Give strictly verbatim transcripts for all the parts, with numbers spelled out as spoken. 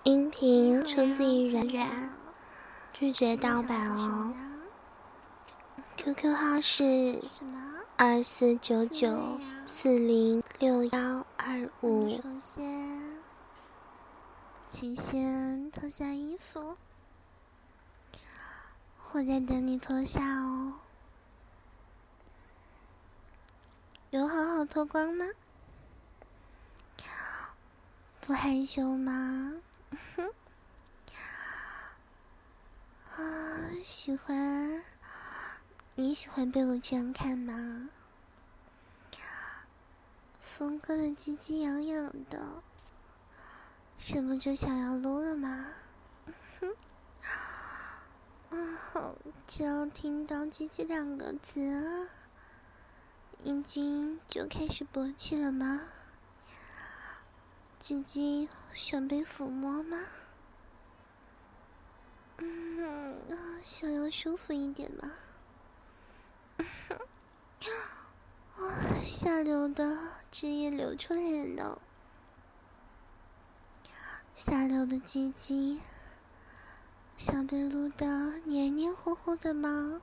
音频出自于软软，拒绝盗版哦。Q Q 号是二四九九四零六幺二五。 首先，请先脱下衣服，我在等你脱下哦。有好好脱光吗？不害羞吗？啊，喜欢？你喜欢被我这样看吗？峰哥的鸡鸡痒痒的，这不就想要撸了吗？啊，只要听到鸡鸡两个字，阴茎就开始勃起了吗？鸡鸡想被抚摸吗？嗯，想要舒服一点吗？哇，下流的汁液流出来了，下流的鸡鸡想被撸得黏黏糊糊的吗？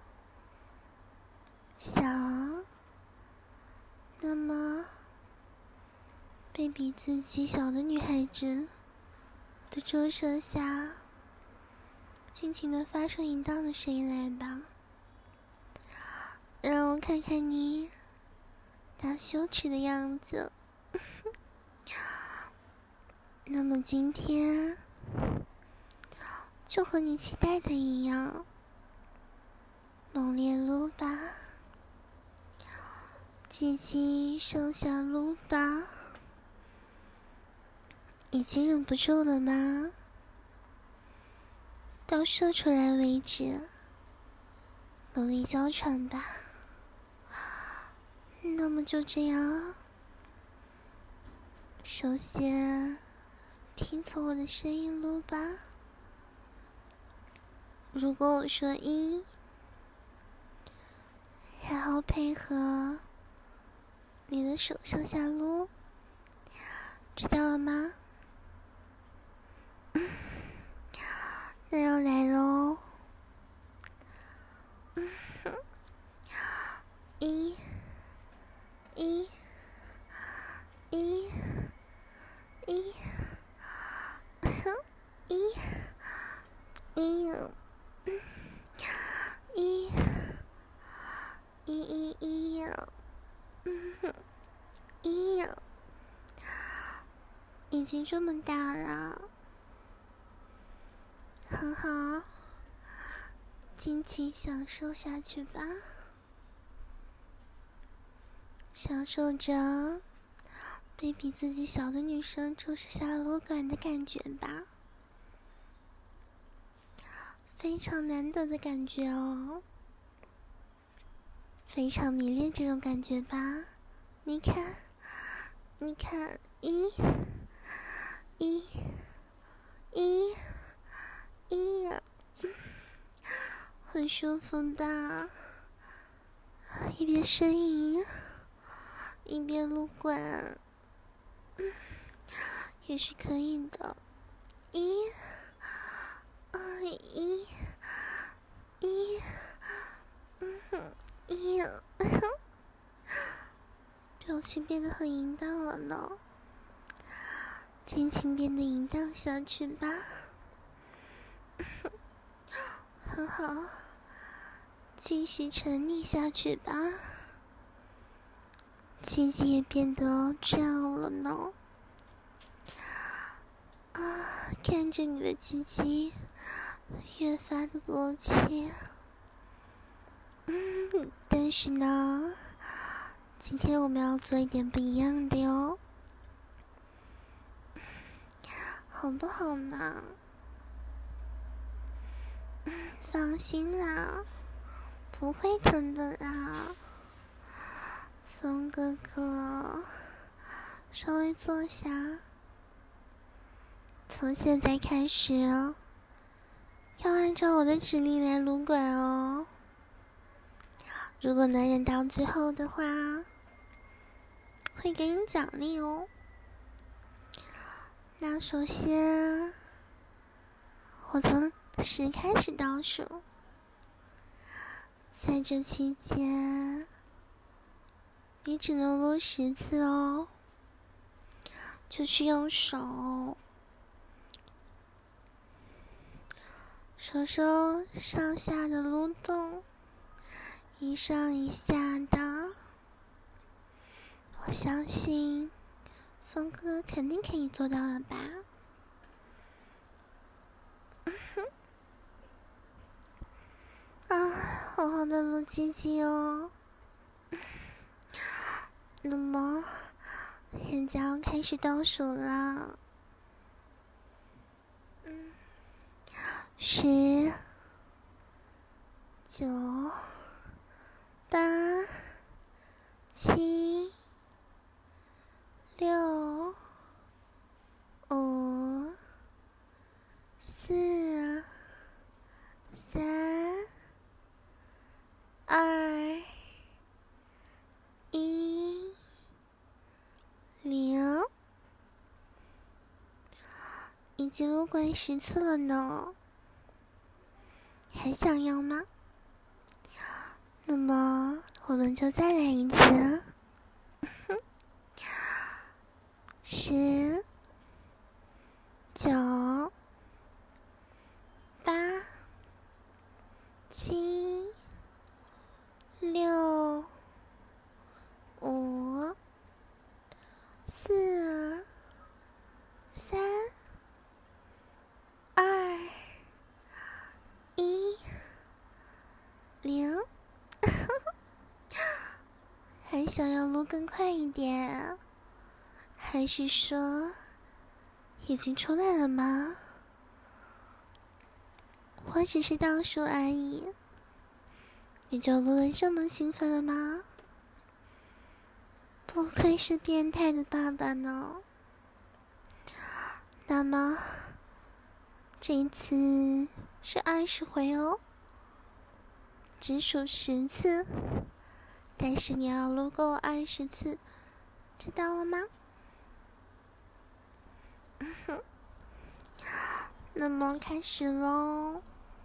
想，那么被比自己小的女孩子的注射下，尽情的发出淫荡的声音来吧，让我看看你那羞耻的样子。那么今天就和你期待的一样，猛烈撸吧，鸡鸡上下撸吧，已经忍不住了吗？到射出来为止，努力娇喘吧。那么就这样，首先听从我的声音撸吧。如果我说一，然后配合你的手上下撸，知道了吗？那要来喽！一，一，一，一，一，一，一，一，一，一，已经这么大了，很好，尽情享受下去吧，享受着被比自己小的女生注视下撸管的感觉吧，非常难得的感觉哦，非常迷恋这种感觉吧。你看，你看，一，一，一，一，很舒服的，一边呻吟，一边撸管，也是可以的。一，二，一，一，嗯哼，一，表情变得很淫荡了呢，尽情变得淫荡下去吧，很好，继续沉溺下去吧，鸡鸡也变得这样了呢。啊，看着你的鸡鸡越发的勃起，嗯，但是呢，今天我们要做一点不一样的哟，好不好呢？嗯，放心啦，不会疼的啦。风哥哥，稍微坐下，从现在开始要按照我的指令来撸管哦。如果能忍到最后的话，会给你奖励哦。那首先我从十开始倒数，在这期间，你只能撸十次哦，就是用手，手手上下的撸动，一上一下的。我相信峰哥肯定可以做到了吧。啊，好好的撸鸡鸡哦。那么人家要开始倒数了。嗯，十、九、八、七、六、五、四、三、二、一、零，已经撸过十次了呢，还想要吗？那么我们就再来一次。十、九、八、七、六、五、四、三、二、一、零。还想要撸更快一点，还是说已经出来了吗？我只是倒数而已，你就撸得这么兴奋了吗？不愧是变态的爸爸呢。那么这一次是二十回哦，只数十次，但是你要撸够二十次，知道了吗？那么开始喽。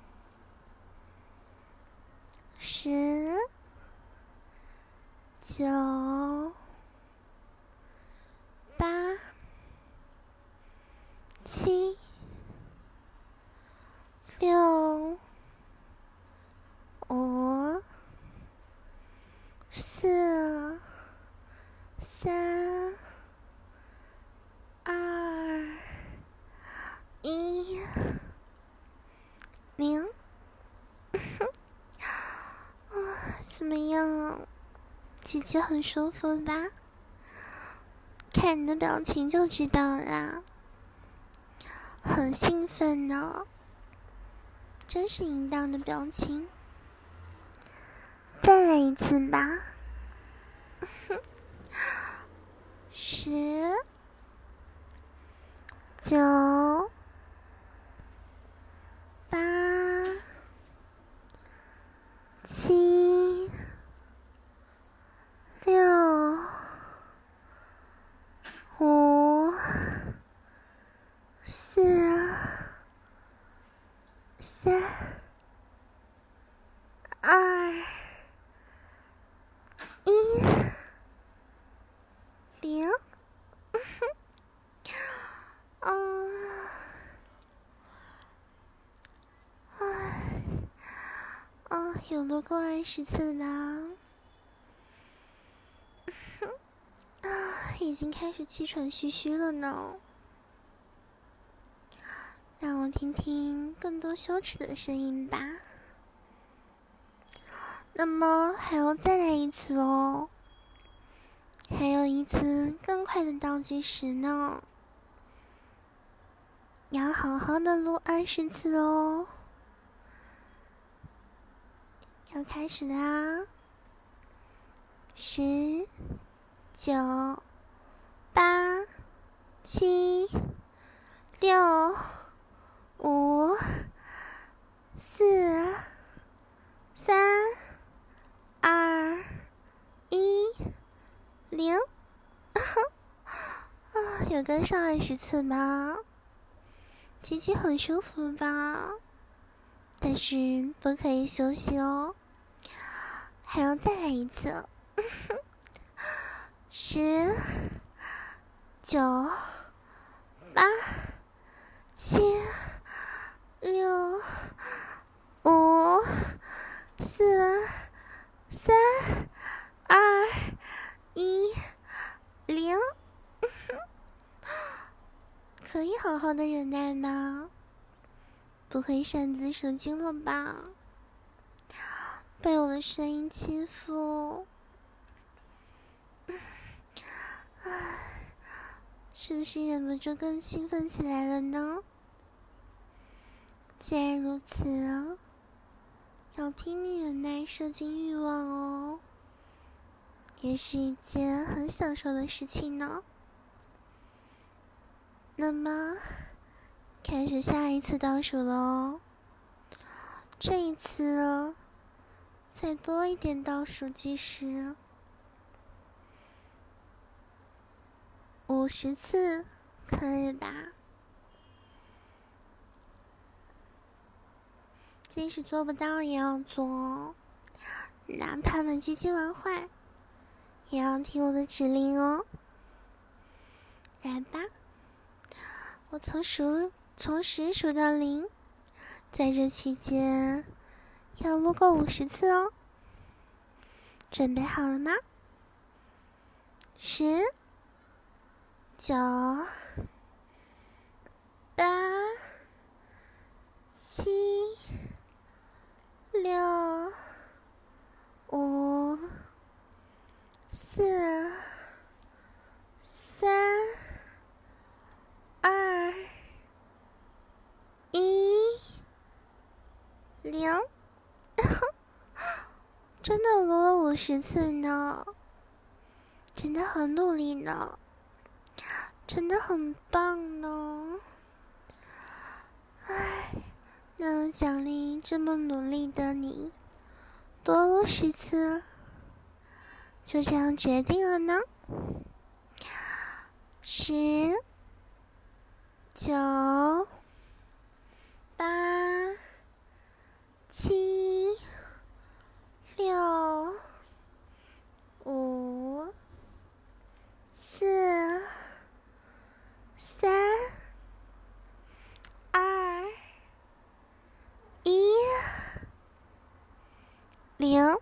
十、九、八、七、六、五、四、三、二、一、零。怎么样？姐姐很舒服吧？看你的表情就知道啦，很兴奋呢，真是淫荡的表情。再来一次吧。十、九、八、七、六、五、四、三、二、一、零。嗯，哦，有撸过二十次吗？啊，已经开始气喘吁吁了呢。让我听听更多羞耻的声音吧。那么还要再来一次哦，还有一次更快的倒计时呢。要好好的撸二十次哦。要开始啦！十、九、八、七、六、五、四、三、二、一、零。啊，有跟上二十次吗？ 鸡鸡很舒服吧？但是不可以休息哦，还要再来一次。十、九、八、七、六、五、四、三、二、一、零。可以好好的忍耐吗？不会擅自射精了吧？被我的声音欺负，是不是忍不住更兴奋起来了呢？既然如此，要拼命忍耐射精欲望哦，也是一件很享受的事情呢。那么，开始下一次倒数了哦。这一次，再多一点倒数计时，五十次，可以吧？即使做不到也要做哦，哪怕把鸡鸡玩坏，也要听我的指令哦。来吧，我从数从十数到零，在这期间要撸够五十次哦。准备好了吗？十、九、八、七、六、五、四、三、二、一、零。真的撸了五十次呢，真的很努力呢，真的很棒呢。唉，那奖励这么努力的你，多撸十次，就这样决定了呢。十、九、八、七、六、五、四、三、二、一、零。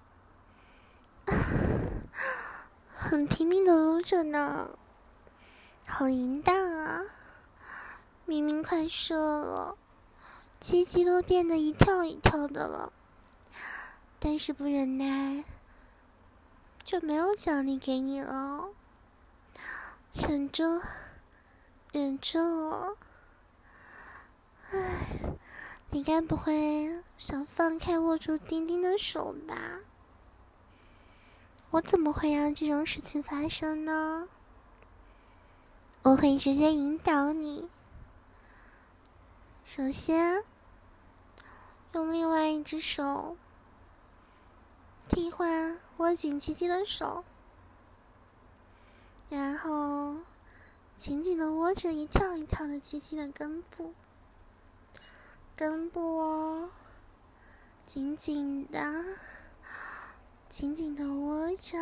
很拼命的撸着呢，好淫荡啊！明明快射了，鸡鸡都变得一跳一跳的了，但是不忍耐，就没有奖励给你了。忍住，忍住了。唉，你该不会想放开握住丁丁的手吧？我怎么会让这种事情发生呢？我会直接引导你。首先，用另外一只手替换握紧鸡鸡的手，然后紧紧的握着一跳一跳的鸡鸡的根部，根部哦，紧紧的。紧紧的握着，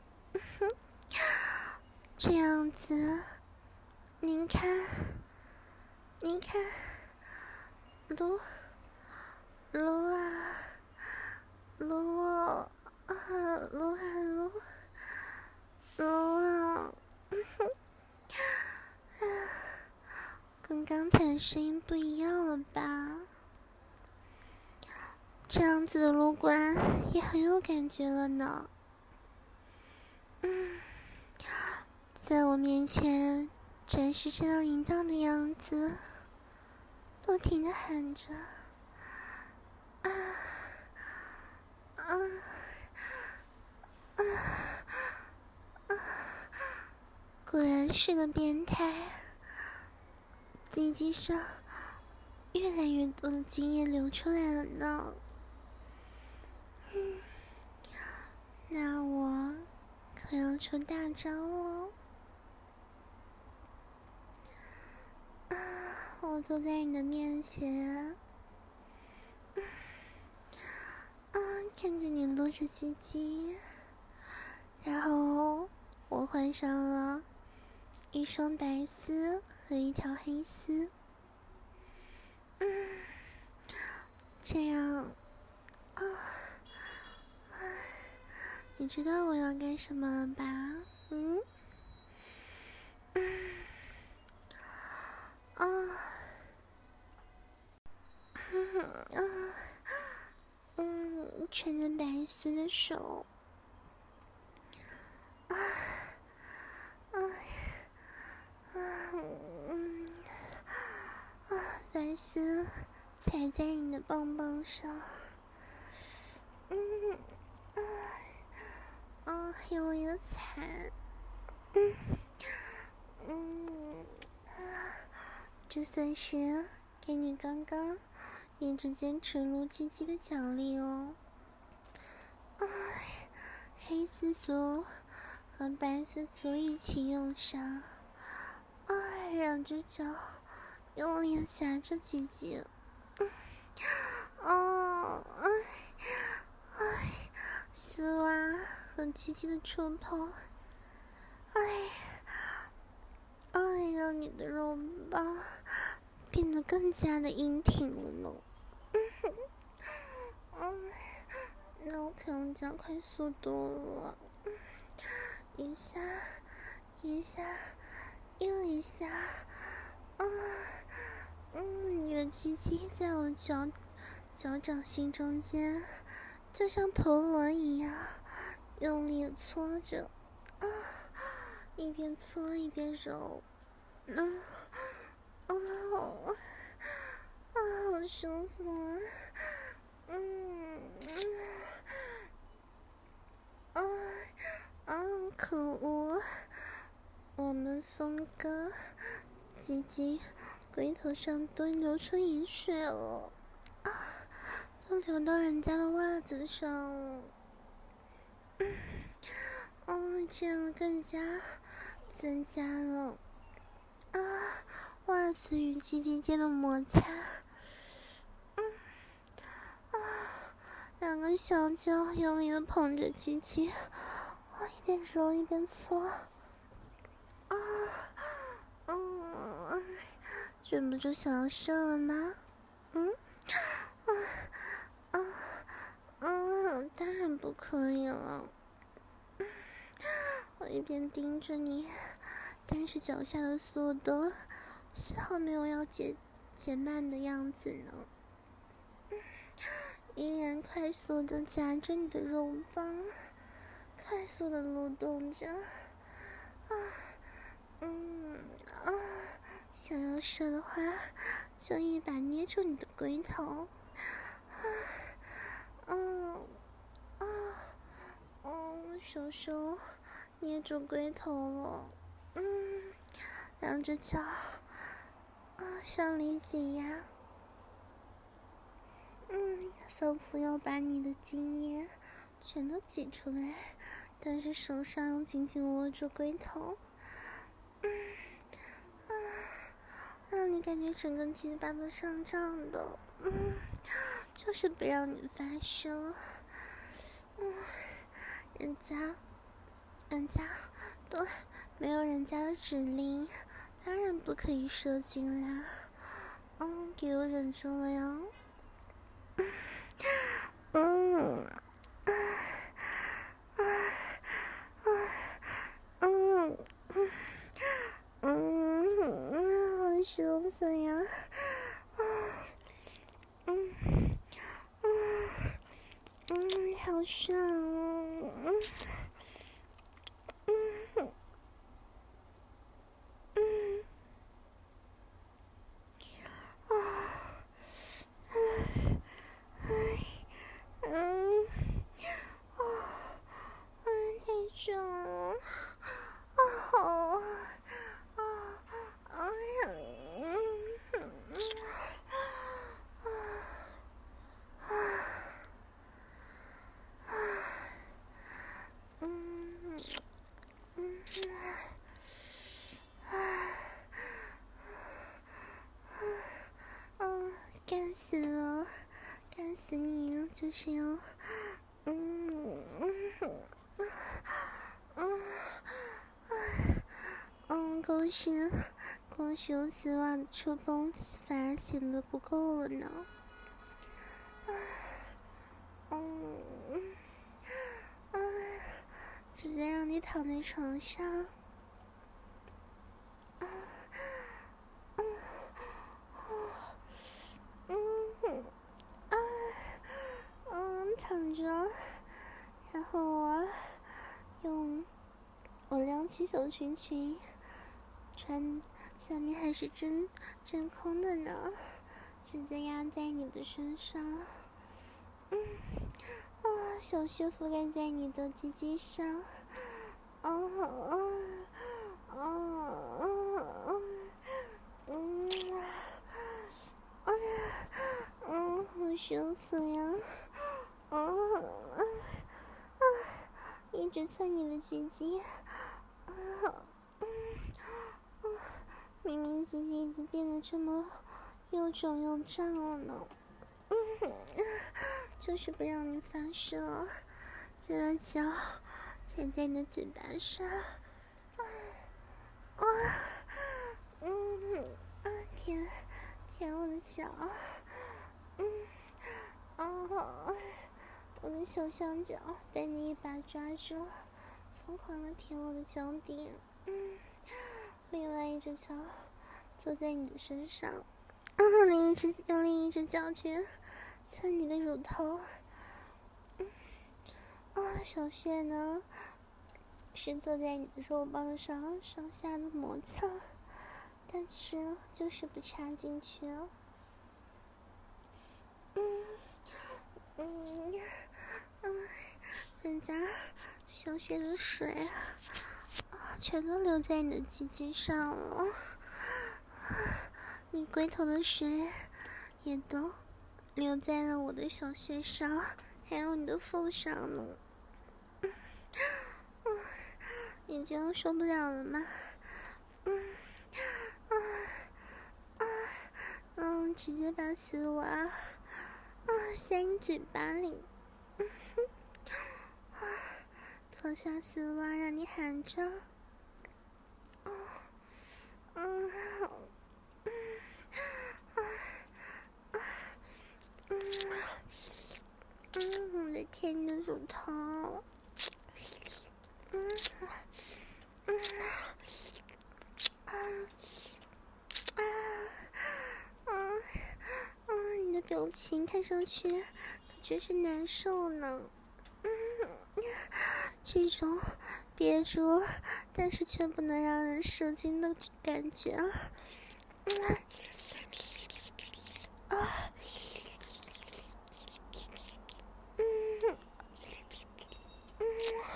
这样子，您看，您看，撸撸啊，撸啊，撸啊撸，撸啊，跟刚才的声音不一样了吧？这样子的撸管也很有感觉了呢。嗯，在我面前展示这样淫荡的样子，不停地喊着啊啊啊啊！果然是个变态，鸡鸡上越来越多的精液流出来了呢。嗯，那我可要出大招哦！啊，我我坐在你的面前，啊，看着你露着鸡鸡，然后我换上了一双白丝和一条黑丝，嗯，这样，啊，你知道我要干什么了吧？嗯，嗯，啊，嗯啊，嗯，穿着白丝的手，啊，啊，啊，嗯，啊，白丝踩在你的棒棒上，嗯，啊，啊，用力的踩，嗯，嗯，啊，这算是给你刚刚一直坚持撸鸡鸡的奖励哦。哎，黑丝足和白丝足一起用上，哎，两只脚用力的夹着鸡鸡，嗯，哦，哎，哎，丝袜和鸡鸡的触碰，哎，哎，让你的肉棒变得更加的硬挺了呢。嗯，嗯，那我可要加快速度了。嗯，一下，一下，又一下。啊，嗯，你的鸡鸡在我脚脚掌心中间，就像陀螺一样，用力的搓着。啊，一边搓一边揉。嗯，哦，啊，好舒服啊。嗯，啊啊，可恶！我们峰哥鸡鸡龟头上都流出饮水了，啊，都流到人家的袜子上了。嗯，哦，这样更加增加了啊袜子与鸡鸡间的摩擦。嗯，啊，两个小脚用力的捧着鸡鸡，我一边揉一边搓。啊，嗯，忍不住想要射了吗？嗯，啊啊啊！当然不可以了。嗯，我一边盯着你，但是脚下的速度丝毫没有要减减慢的样子呢。嗯，依然快速的夹着你的肉棒，快速的蠕动着。啊，嗯啊，想要射的话，就一把捏住你的龟头。啊，嗯啊，嗯，手手捏住龟头了。嗯，两只脚啊向里挤压。嗯，仿佛要把你的精液全都挤出来，但是手上又紧紧握住龟头。嗯，啊，让你感觉整个鸡巴都胀胀的。嗯，就是不让你发生。嗯，人家人家都没有人家的指令，当然不可以射精啦。嗯，给我忍住了呀。嗯，啊啊啊，嗯嗯嗯，好舒服呀。啊，嗯嗯嗯，好爽哦。嗯嗯嗯啊啊哎嗯啊啊，太爽了。啊好啊啊呀嗯嗯啊啊死了，干死你就是要，嗯嗯嗯嗯嗯，光是光是用丝袜的触碰反而显得不够了呢。嗯嗯，直接让你躺在床上。躺着，然后我用我亮起小裙裙，穿下面还是真真空的呢，直接压在你的身上，嗯啊，小穴覆盖在你的鸡鸡上，啊啊啊啊啊，嗯啊，嗯，好舒服呀。啊啊啊！一直蹭你的鸡鸡，啊嗯啊！明明鸡鸡已经变得这么又肿又胀了呢，嗯，就是不让你发射，这个脚踩在你的嘴巴上，啊啊嗯啊！舔舔我的脚，嗯啊！我的小香脚被你一把抓住，疯狂的舔我的脚底，嗯，另外一只脚坐在你的身上，啊，另一只用另一只脚去蹭你的乳头，嗯，啊，小穴呢是坐在你的肉棒上上下的摩擦，但是就是不插进去，嗯嗯。嗯，人家小雪的水啊，全都流在你的鸡鸡上了，你龟头的水也都流在了我的小穴上，还有你的腹上呢。嗯，嗯，你这样受不了了吗？嗯，啊啊，嗯，直接把丝袜啊塞你嘴巴里。脱下丝袜，让你含着。哦，嗯，嗯，啊，啊，嗯，嗯，我的天，你的乳头，嗯，嗯，啊，啊，嗯，嗯，你的表情看上去可真是难受呢。嗯，这种憋住但是却不能让人射精的感觉，嗯啊，嗯嗯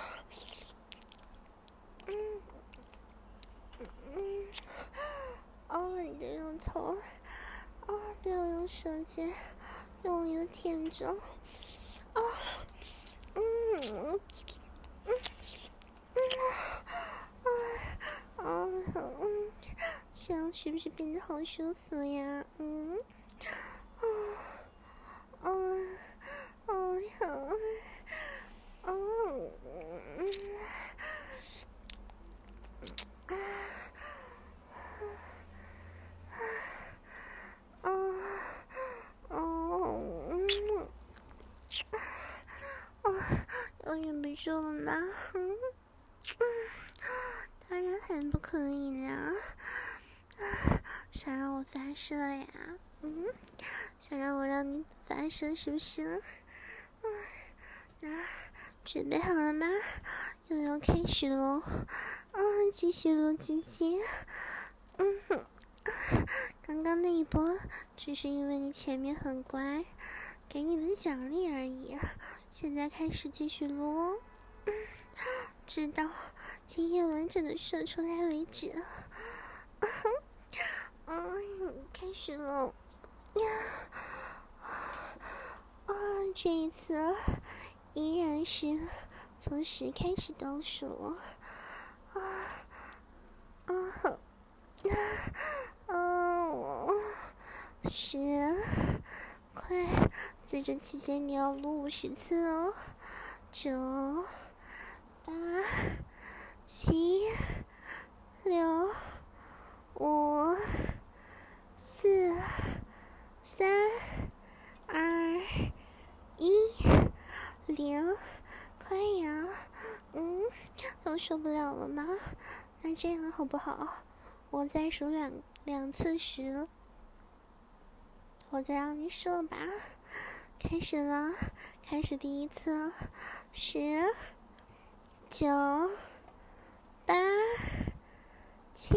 嗯嗯，哦，你的乳头，哦，被我用舌尖用力的舔着，哦，嗯。嗯，嗯，这样是不是变得好舒服呀？嗯，啊，啊，啊呀，嗯，啊，啊，啊，嗯，啊，又忍不住了吗？嗯，嗯，当然还不可以啦。想让我发射呀？嗯，想让我让你发射是不是？嗯，那准备好了吗？又要开始喽！嗯，继续录鸡鸡。嗯哼，刚刚那一波只是因为你前面很乖，给你的奖励而已。现在开始继续录哦。嗯，直到精液完整的射出来为止。嗯，开始了呀！啊，这一次依然是从十开始倒数。啊啊啊！十在这期间你要撸五十次哦。九、八、七、六、五、四、三、二、一、零，快呀！嗯，又受不了了吗？那这样好不好？我再数两两次时，我再让你射吧。开始了，开始第一次，十、九、八、七、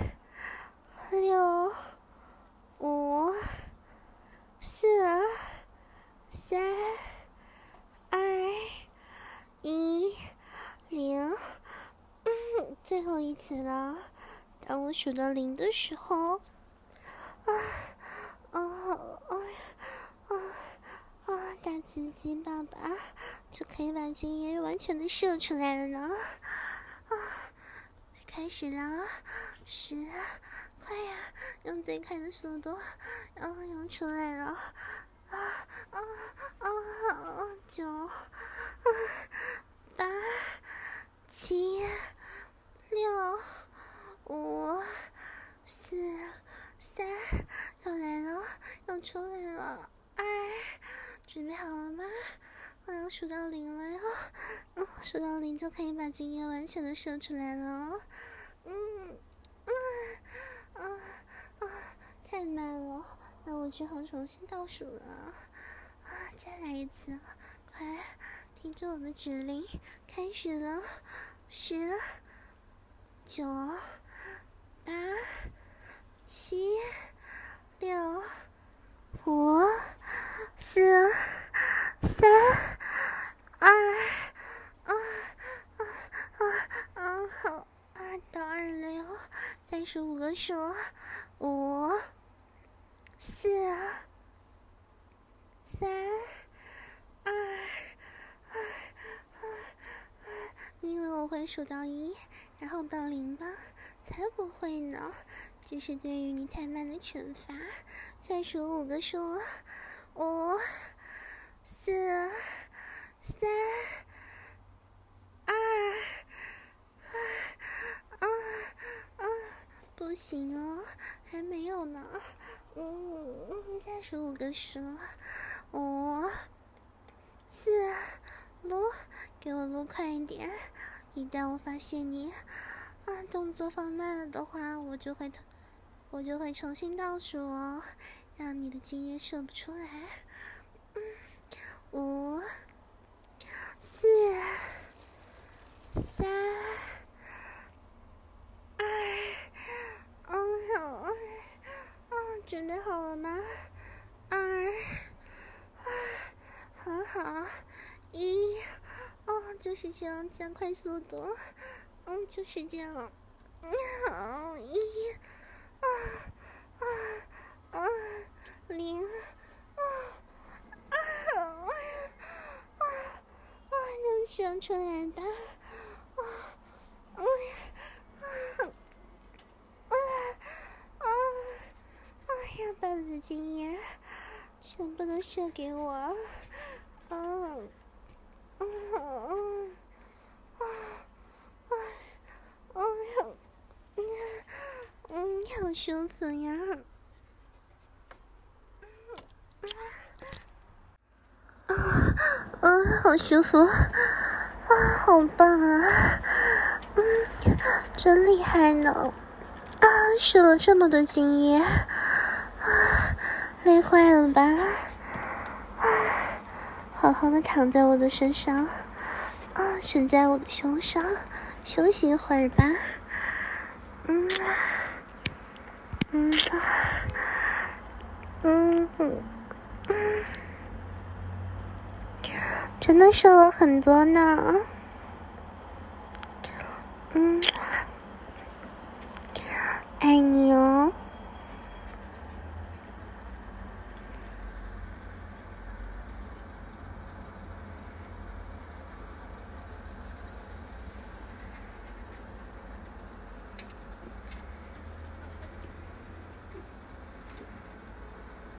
六、五、四、三、二、一、零。嗯，最后一次了。当我数到零的时候，啊啊啊啊啊！大鸡鸡爸爸就可以把精液完全的射出来了呢。啊，开始了，十，快呀，用最快的速度，然后用出来了。啊啊啊！九、啊、八、七、六、五、四、三，要来了，要出来了。二，准备好了吗？我要数到零了哟。嗯，数到零就可以把精液完全的射出来了哦。嗯嗯啊啊，太慢了，那我只好重新倒数了。啊，再来一次，快听着我的指令，开始了。十、九、八、七、六、五、四、三、二、啊啊啊啊！好，二到二了哟，再数五个数，五、四、三、二、啊啊啊！你以为我会数到一，然后到零吗？才不会呢！这是对于你太慢的惩罚。再数五个数，五、四、三、二、啊啊啊！不行哦，还没有呢。嗯，再数五个数，五、四，撸，给我撸快一点！一旦我发现你啊动作放慢了的话，我就会我就会重新倒数哦，让你的精液射不出来。嗯，五、四、三、二，嗯嗯，准备好了吗？二，啊，很好，一，哦，就是这样，加快速度，嗯，就是这样，嗯，好，一，啊啊啊，零，啊啊啊啊啊，能射出来吧？啊啊啊啊啊！要把我的精液全部都射给我！嗯嗯嗯啊啊啊！嗯，好舒服呀！啊啊，好舒服！啊，好棒啊！嗯，真厉害呢！啊，射了这么多精液，啊，累坏了吧？啊，好好的躺在我的身上，啊，枕在我的胸上，休息一会儿吧。嗯嗯嗯嗯嗯，真的射了很多呢。嗯，爱你哦。